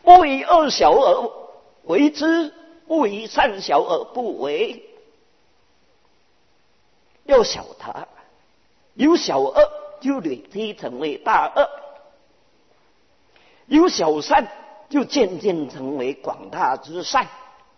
不以恶小而为之，不以善小而不为。要小它，有小恶就累积成为大恶，有小善就渐渐成为广大之善。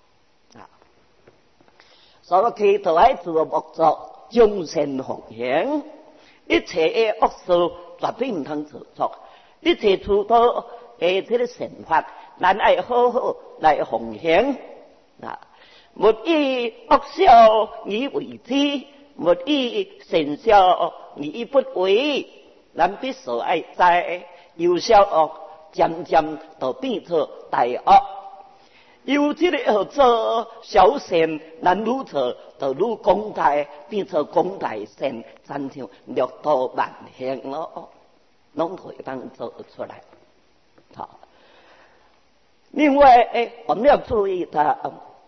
所以祈禱喺做目作，眾善奉行，一切嘅惡事絕對唔通做作，一切諸多嘅這個善法，咱愛好好來奉行。勿以惡小而為之，勿以善小而不為。咱必須愛知由小惡漸漸就變成大惡。有這個要做小善，咱愈做就愈廣大，變成廣大善，真像六道萬行咯，攏可以當做出來。好，另外我們要注意的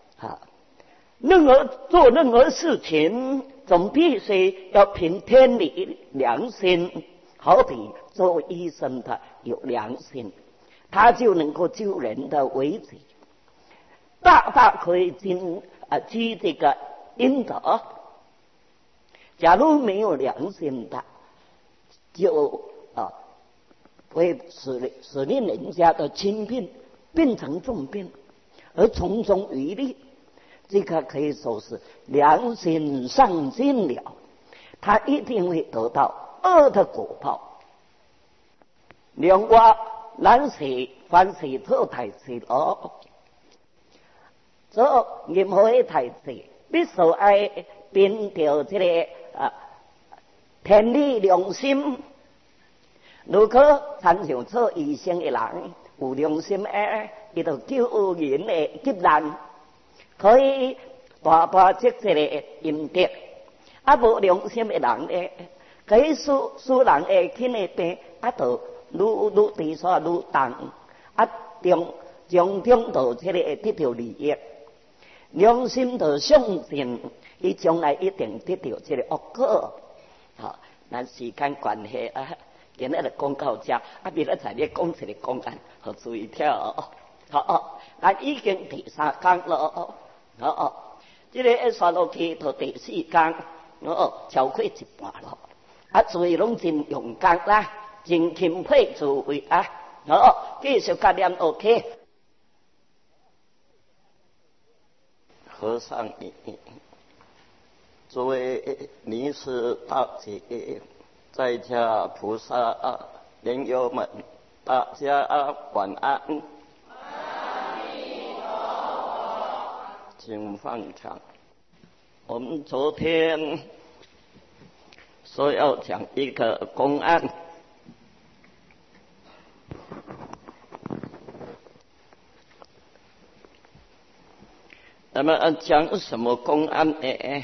做任何事情，總必須要憑天理良心，好比做醫生的有良心，他就能夠救人的危急。大大可以積這個陰德。假如沒有良心的，就會使令人家的輕病變成重病，而從中漁利。這個可以說是良心喪盡了，他一定會得到惡的果報。另外，咱是凡是做大事咯。做任何嘅大事，必須愛秉着這個天理良心。如果親像做醫生嘅人有良心佢就救人嘅急難，可以大大積這個陰德。無良心嘅人咧，可以使人嘅輕嘅病，就愈地所愈重，從中到這個得到利益。良心就相信，伊將來一定得到這個惡果。好，咱時間關係今日就講到這，明仔載你講一個講案，好注意聽哦。好，咱已經第3講了。這個刷落去到第4講，超過一半了。所以攏真勇敢啦，真欽佩諸位啊。繼續教念 OK。和尚，诸位尼师大姐、在家菩薩蓮友們，大家晚安。請放長。我們昨天說要講一個公案。那麼講什麼公案呢？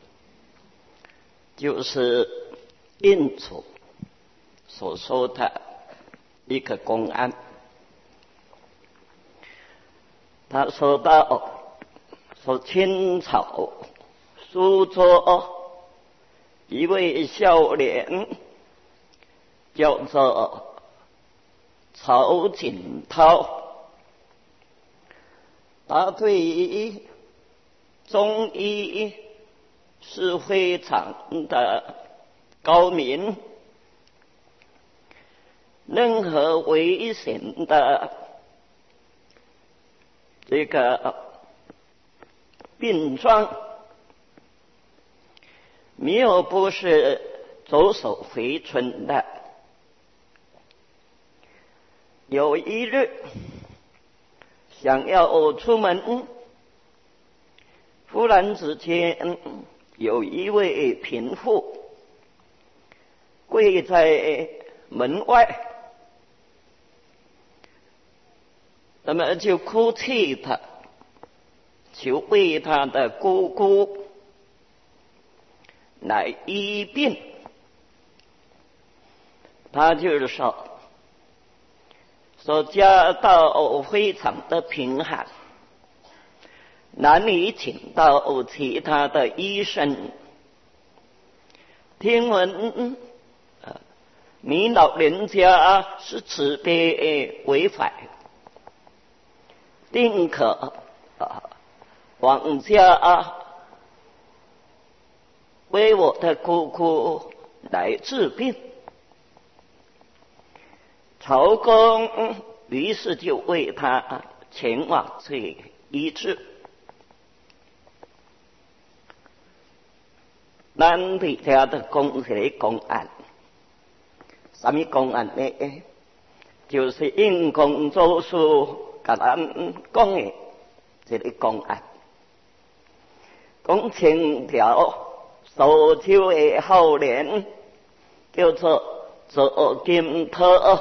就是印祖所說的一個公案。他說到說清朝蘇州一位少年叫做曹景濤，他對於中醫是非常的高明，任何危險的這個病狀，沒有不是左手回春的。有一日想要出門，忽然之間有一位貧婦跪在門外，那麼就哭泣他，求為他的姑姑來醫病。他就是說家道非常的貧寒，難以請到其他的醫生。聽聞你老人家是慈悲為懷， 定可往下为我的姑姑来治病。曹公于是就为他前往去医治。咱哋家的公是公案，什么公案呢？就是因公做事，甲咱讲的这个公案。讲清朝苏州的后人叫做左金涛，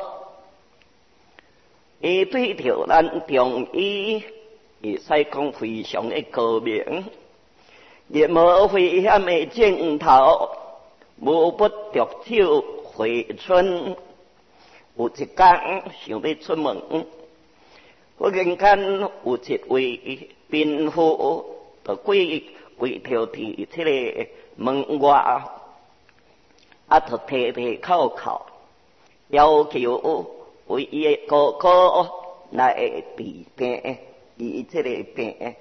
伊对着咱中医，会使讲非常的高明。也无危险的镜头，无不着手回春。有一天想要出门，忽然间有一位兵夫就跪跳伫这个门外，就提口口，要求为伊的哥哥来治病，医这个病。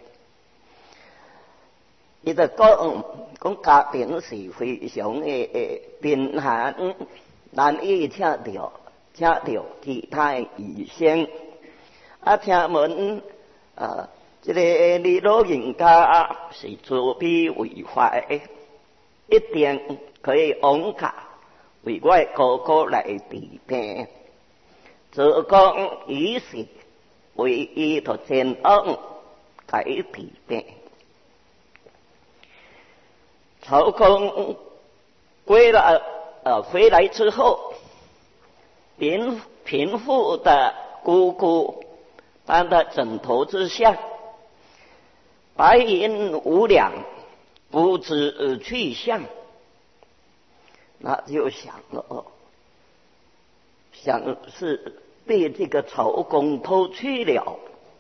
伊就讲家庭是非常的贫寒，难以请到其他医生。听闻这个你老人家是自卑为怀，一定可以往下为我的哥哥来治病。就讲伊是为伊着前往来治病。曹公回来之后，贫妇的姑姑他的枕头之下，白银5两，不知去向。那就想了，想是被这个曹公偷去了。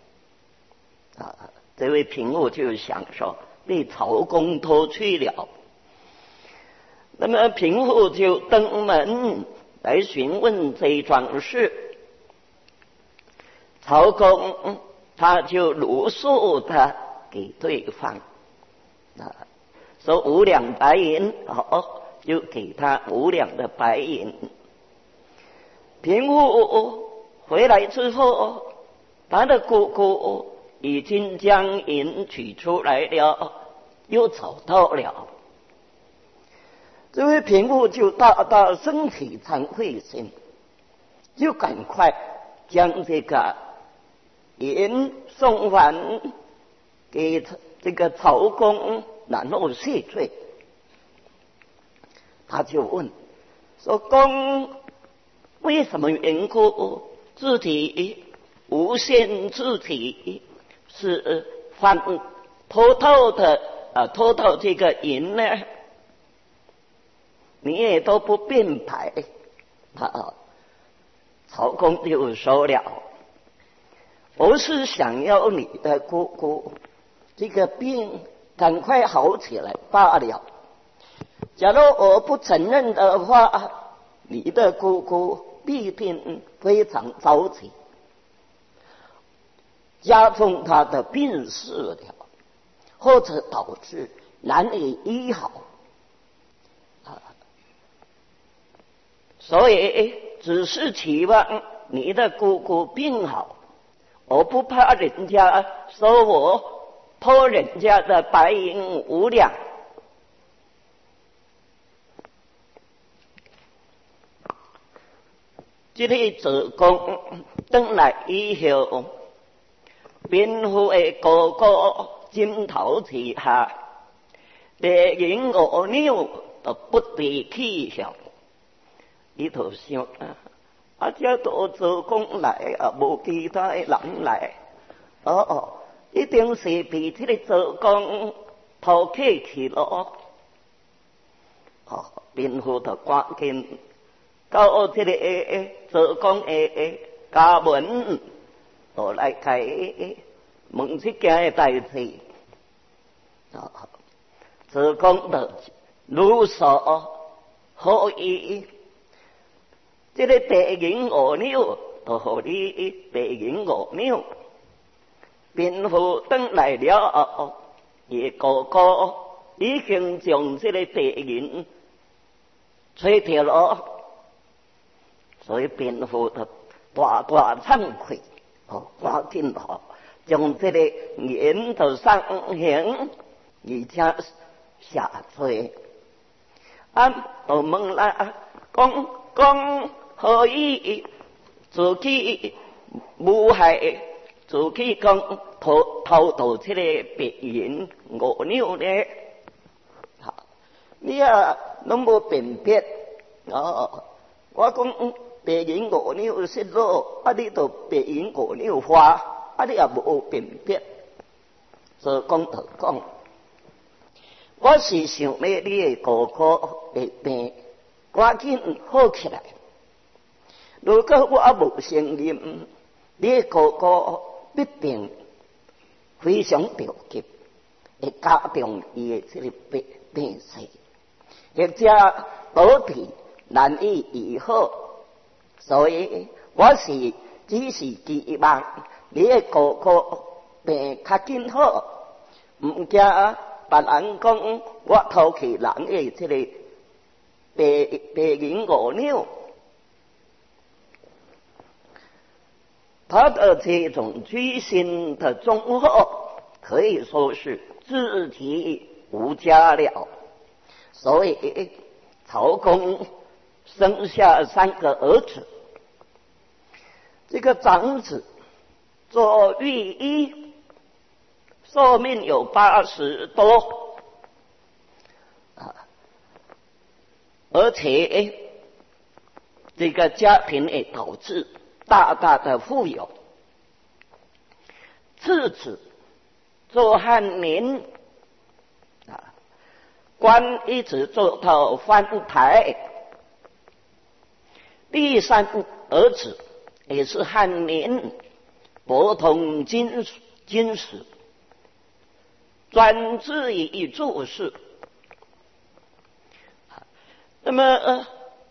这位贫妇就想说，被曹公偷去了。那么贫妇就登门来询问这桩事，曹公他就如数的给对方说5两白银，就给他5两的白银。贫妇回来之后，他的姑姑已经将银取出来了，又找到了。这位贫妇就大大升起惭愧心，就赶快将这个银送还给这个曹公，然后谢罪。他就问说：公为什么缘故自己诬陷自己是偷盗这个银呢？你也都不辩白。曹公就说了：我是想要你的姑姑这个病赶快好起来罢了。假如我不承认的话，你的姑姑必定非常着急，加重她的病势了，或者导致难以医好。所以只是期望你的姑姑病好，我不怕人家说我偷人家的白银5两。这个主公回来以后，贫妇的哥哥枕头之下，白银5两都不得去向。伊就想这都主公来无其他的人来，一定是被这个主公偷客去了。贫妇就赶紧到这个主公的家门，来解问这件的代志。主公就如所可以。这个白银5两，就互你白银5两。 病妇转来了，伊哥哥已经将这个白银吹掉了，所以病妇就大大惭愧，赶紧将这个银就上行，而且下垂。就问啦，讲可以自己无害，自己讲偷盗这个白银5两呢？你拢无辨别我讲白银5两失落，你就白银5两花，你也无辨别，所以讲就讲。我是想要你的哥哥会病，赶紧好起来。如果我无承认，你的哥哥必定非常着急，会加重伊的这个病势，或者导致难以愈好。所以我只是期望你的哥哥病较紧好，唔惊别人讲我偷去人的这个白银5两。他的这种居心的忠厚，可以说是自己无家了。所以曹公生下3个儿子，这个长子做御医，寿命有80多，而且这个家庭也导致大大的富有。次子做翰林，官一直做到藩台。第3儿子也是翰林，博通经史，专制于注释。那么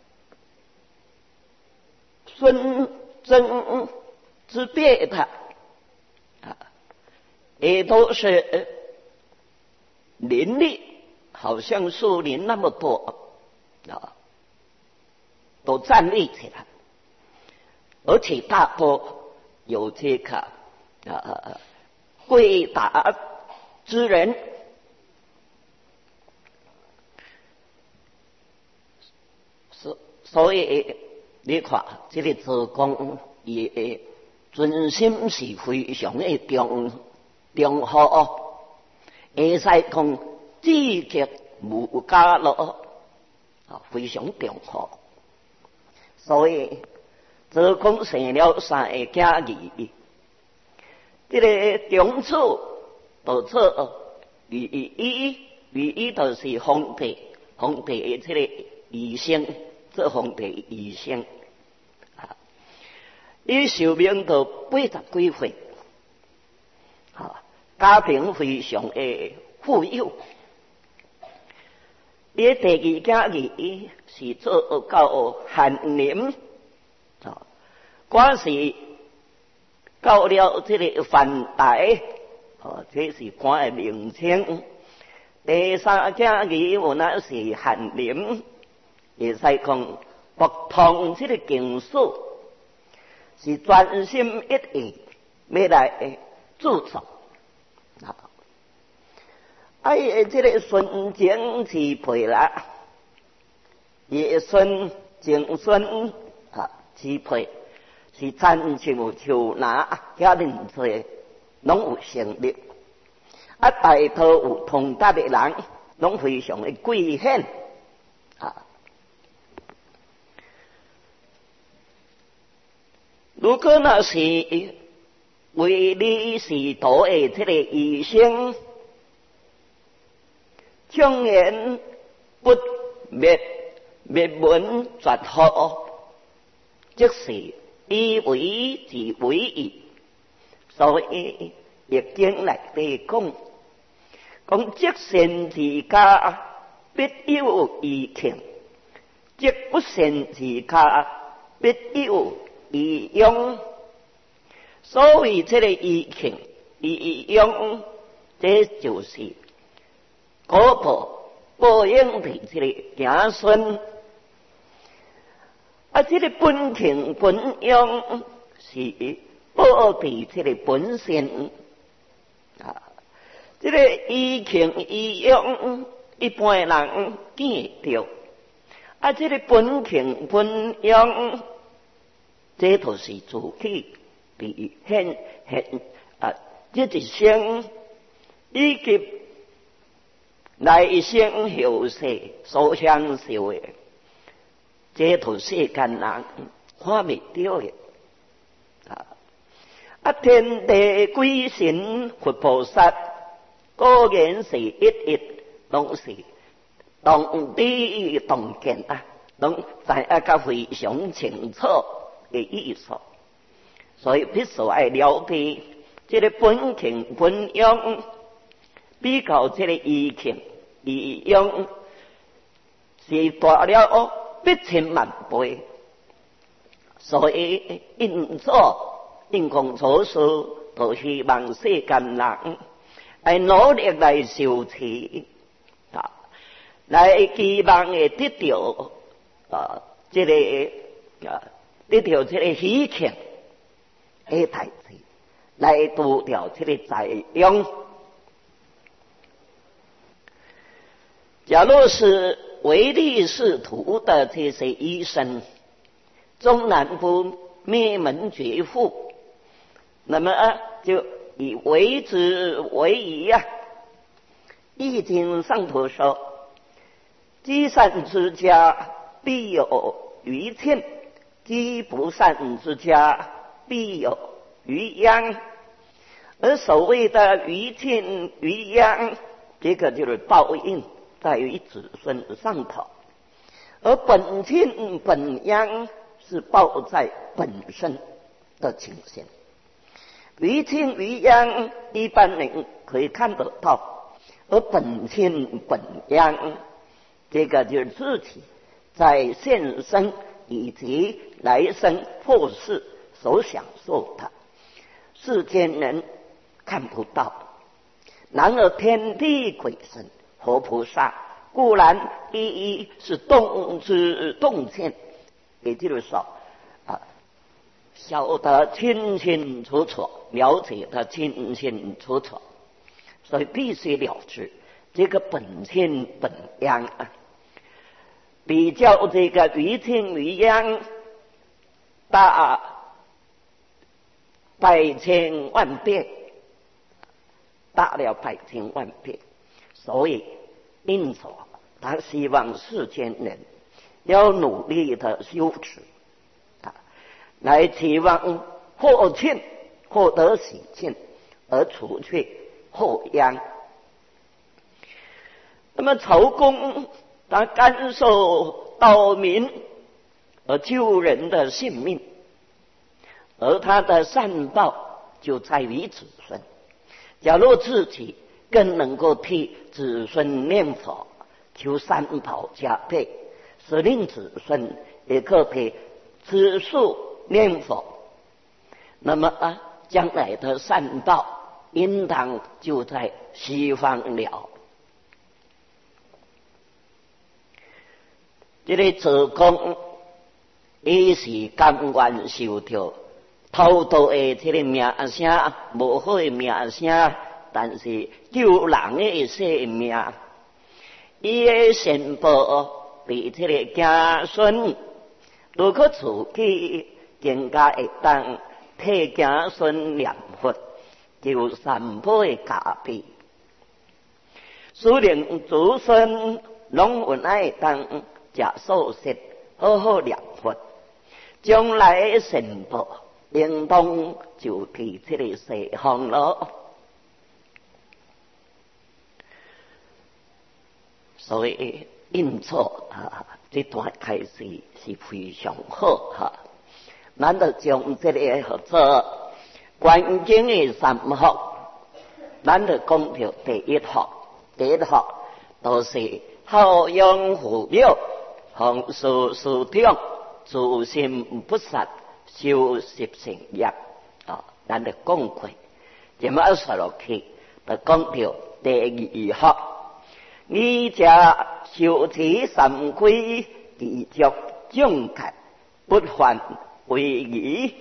孙曾之别他也都是林立，好像树林那么多都站立起来，而且大多有这个贵达之人。所以你看这个周公也尊心是非常的重厚，会使讲积极无家乐，非常重厚。所以周公生了3个囝儿，这个长子就做御医就是皇帝的这个医生，做皇帝医生。伊寿命到80几岁，家庭非常的富有。伊第2囝儿是做到翰林，我是到了这个藩台，这是官的名称。第3囝儿我那是翰林，会使讲博通这个经史，是专心一意要来注重。这个孙景之配啦，也孙景孙之配是亲像拿家人做，拢有成立。大头有通达的人，拢非常的贵显。如果那是为李士多的这个医生，将言不灭门绝学，即是以为之为义。所以易经内底讲积善之家必有余庆，积不善之家必有余殃。所谓这个余庆， 以用，这就是果报报应的这个子孙。这个本情本用是报的这个本性这个以情以用，一般人见到这个本情本用，这都是自己的现这一生以及来生后世所享受的，这都世间人看未到的天地鬼神佛菩萨，果然是一一拢是同知同见拢知个非常清楚的意思，所以必须爱了解这个本情本用，比较这个意情意用是大了1000万倍，所以因公做事，都希望世间人来努力来修持来期望会得到这个得到这个喜庆的代志，来度掉这个灾殃。假如是唯利是图的这些医生，终然不灭门绝户，那么就以为之为宜易经上头说，积善之家必有余庆，积不善之家必有余殃。而所谓的余庆余殃，这个就是报应在于子孙上头，而本庆本殃是报在本身的情形。余庆余殃一般人可以看得到，而本庆本殃，这个就是自己在现生以及来生后世所享受的，世间人看不到。然而天地鬼神佛菩萨固然一一是动之动见，也就是说晓得清清楚楚，了解得清清楚楚，所以必须了知这个本庆本殃比较这个余庆余殃大百千万倍，大了百千万倍。所以因此他希望世间人要努力的修持来期望获庆，获得喜庆，而除去后殃。那么曹公他甘受岛民而救人的性命，而他的善报就在于子孙。假如自己更能够替子孙念佛，求三宝加倍，使令子孙也可以持数念佛，那么将来的善报应当就在西方了。这个子公也是甘愿受到偷盗的这个名声，无好的名声，但是救人的性命，伊的善报比这个子孙，如果自己更加会当替子孙念佛，就三倍加倍。虽然子孙拢有爱当食素食，好好念佛，将来的善报应当就去这个西方了。所以因此这段开始是非常好咱就将这个合作关键的三福，咱就讲到第一福都是孝养父母，奉事师长，自心不杀，修习成业咱就讲过这么说落去，就讲到第二学，你家修持三规，继续总结，不犯违疑。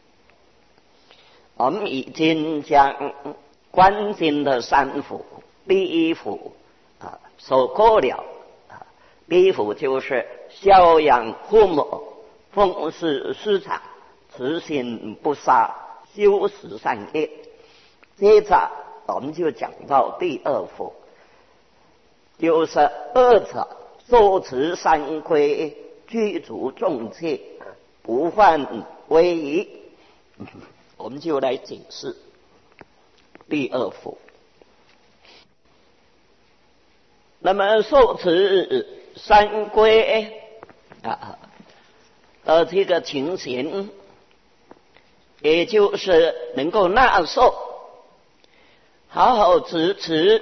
我们已经将关心的三福、第一福说过了。第一福就是孝养父母，奉事师长，慈心不杀，修十善业。接着我们就讲到第二福，就是二者受持三规，具足众戒，不犯违疑。我们就来解释第二福。那么受持三规的这个情形，也就是能够纳受，好好支持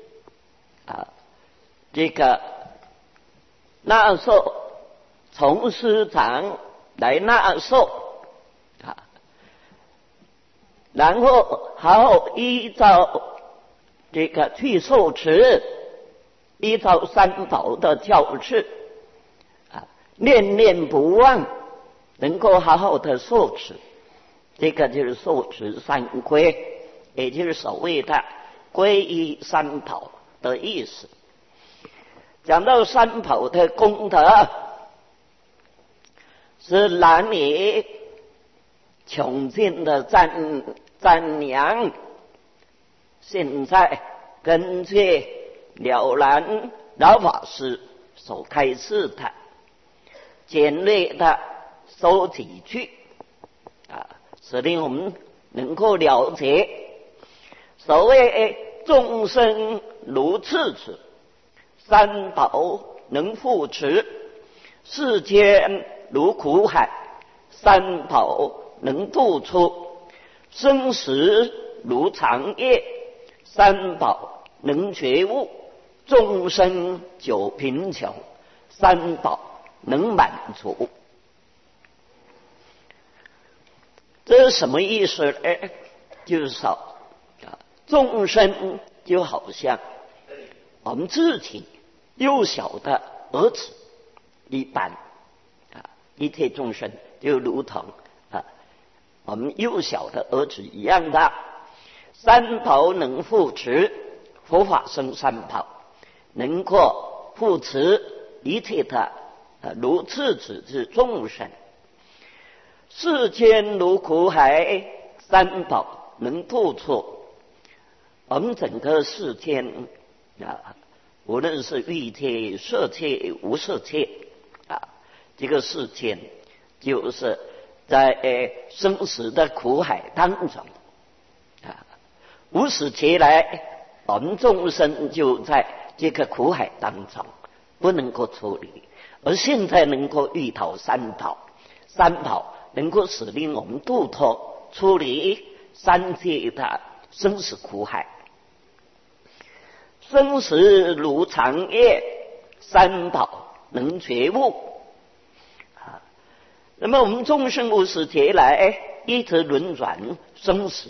这个纳受，从师长来纳受然后好好依照这个去受持，依照三宝的教示念念不忘，能够好好的受持，这个就是受持三规，也就是所谓的皈依三宝的意思。讲到三宝的功德，是难以穷尽的赞扬。现在根据了然老法师所开示的简略的收几句使令我们能够了解所谓众生如赤子，三宝能护持；世间如苦海，三宝能渡出；生死如长夜，三宝能觉悟；众生久贫穷，三宝能满足。这是什么意思呢？就是说众生就好像我们自己幼小的儿子一般一切众生就如同我们幼小的儿子一样的。三宝能护持，佛法僧三宝能够护持一切的如赤子之众生。世间如苦海，三宝能渡出。我们整个世间无论是欲界、色界、无色界这个世间就是在生死的苦海当中无始劫来，我们众生就在这个苦海当中不能够出离，而现在能够遇到三宝，三宝能够使令我们渡脱出离三界的生死苦海。生死如长夜，三宝能觉悟那么我们众生无始劫来一直轮转生死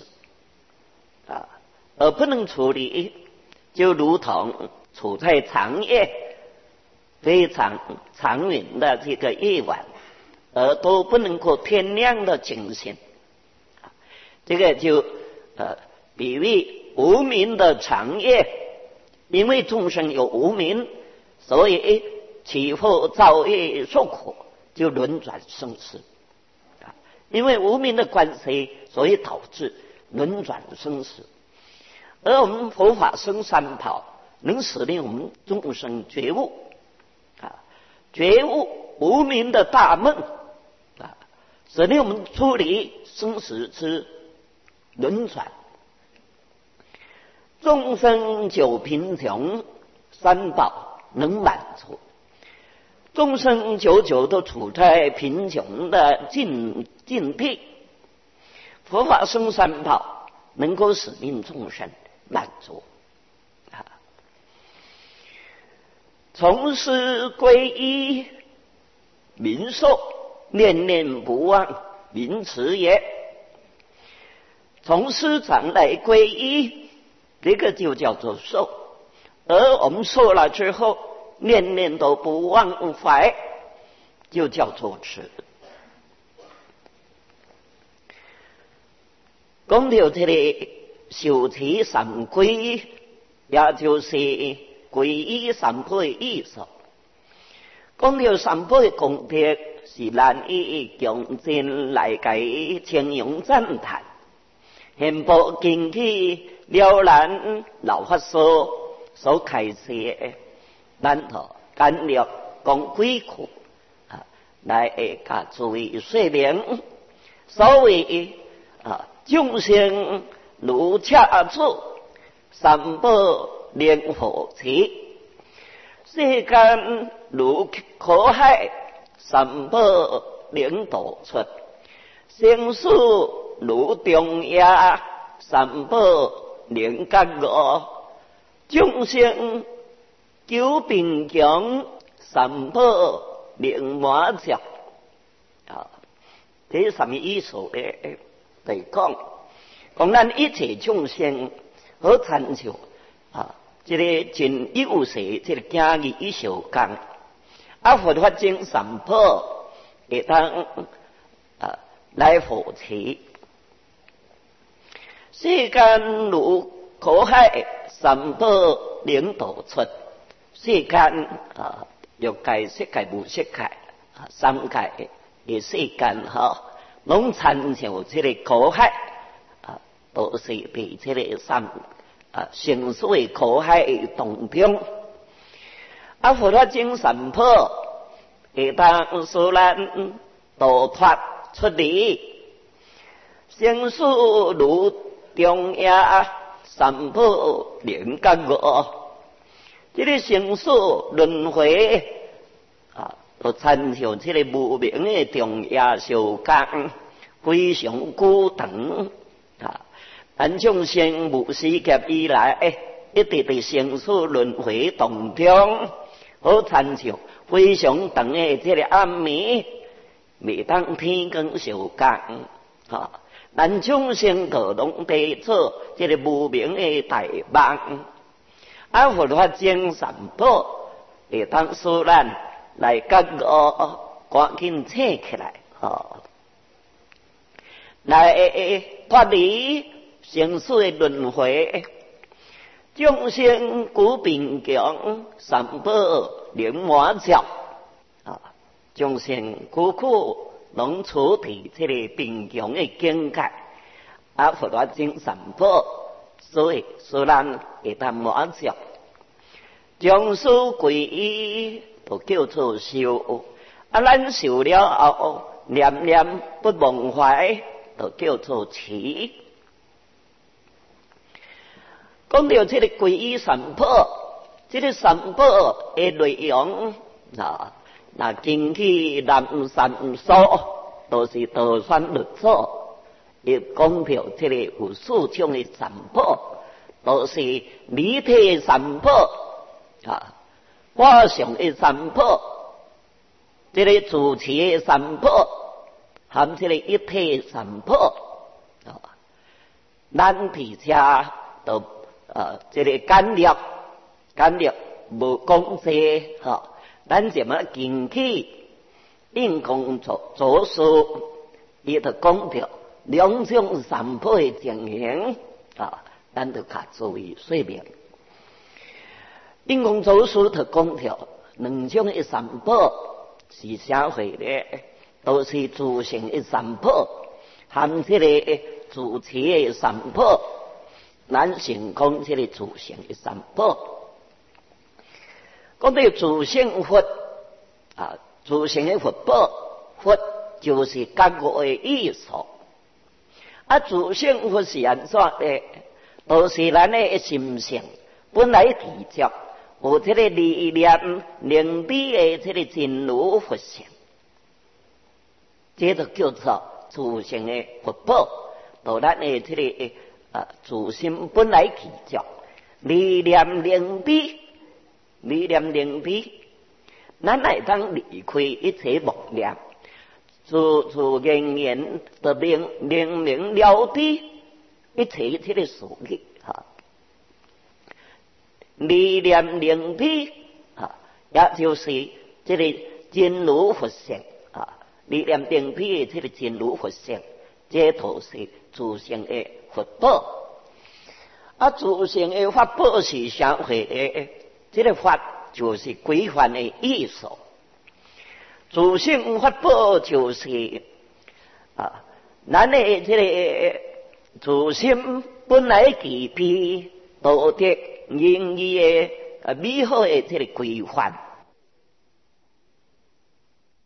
而不能处理，就如同处在长夜非常长远的这个夜晚，而都不能够天亮的情形。这个就比喻无明的长夜，因为众生有无明，所以起后造业受苦，就轮转生死因为无明的关系，所以导致轮转生死。而我们佛法僧三宝能使令我们众生觉悟觉悟无明的大梦使令我们出离生死之轮转。众生久贫穷，三宝能满足。众生久久都处在贫穷的境地，佛法僧三宝能够使令众生满足从师皈依，民受，念念不忘，名词也。 从师长来皈依，这个就叫做受。而我们受了之后，念念都不忘怀，就叫做持。讲到这个修持三皈，也就是皈依三宝的意思。讲到三宝的功德，是难以强尽来解形容赞叹。现部经起了然老法师所开示的，咱就简略讲几句来甲诸位说明。所谓众生如恰处，三宝莲火持。世间如苦海，三宝莲渡出；生死如中崖，三宝莲觉悟；众生求平强，三宝莲满足。这是什么意思呢？来讲咱一切众生好参照这个真有势，这个经义小讲，佛法经三宝会当来扶持。世间如苦海，三宝莲渡出。世间欲界、色界、无色界三界的世间拢参照这个苦海都是伫这个生死的苦海当中，佛法经三宝会当使咱渡脱出离，生死如中崖，三宝莲觉悟。这个生死轮回都参照这个无明的中崖小江，非常久长咱众生无始劫以来，一直在生死轮回当中，好参照非常长的这个暗暝，每当天光小降咱众生都拢在做这个无明的大梦。佛法经三宝会当使咱来觉悟，赶紧醒起来来脱离生死的轮回。众生求平强，三宝莲满足众生苦苦拢处伫这个平强的境界，佛法经三宝所以使咱会当满足。将事皈依就叫做修，咱修了后念念不忘怀，就叫做持。讲到这个皈依三宝，这个三宝的内容那经去南山所，都是道宣律所。也讲到这个有四种的三宝，都是离体三宝法上的三宝，这个主持的三宝，含这个一体三宝咱伫遮都这个简略无讲这咱怎么经起应讲做事，伊就讲到两种三宝的情形咱就较注意说明。应讲做事就讲到两种的三宝是社会的，都是自性的三宝，含这个主持的三宝。咱先讲这个自性的三宝。讲到自性佛自性的佛宝，佛就是觉悟的意思。自性佛是安怎的？都是咱的心性本来体着有这个理念灵知的这个真如佛性，这就叫做自性的佛宝。到咱的这个自心本来体着理念灵知，咱来当离开一切妄念，自然然的明了知， 一切这个事业哈，理念灵体啊，也就是这个真如佛性啊，理念灵体的这个真如佛性，这都是自性的佛宝。啊，自性的法宝是社会的，这个法就是规范的艺术。自性法宝就是啊，咱的这个自性本来具备道德仁义的美好的这个规范。